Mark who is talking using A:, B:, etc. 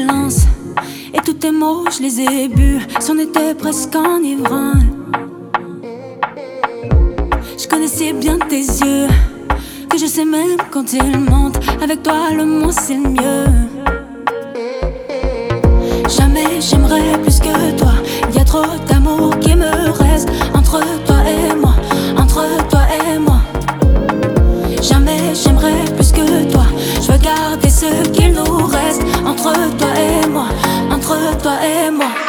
A: silence. Et tous tes mots, je les ai bu. C'en était presque enivrant. Je connaissais bien tes yeux, que je sais même quand ils mentent. Avec toi, le moins c'est le mieux. Jamais j'aimerais plus que toi. Y a trop d'amour qui me reste entre toi et moi, entre toi et moi. Jamais j'aimerais plus que toi. Je veux garder ce qu'il nous reste entre toi et moi, entre toi et moi.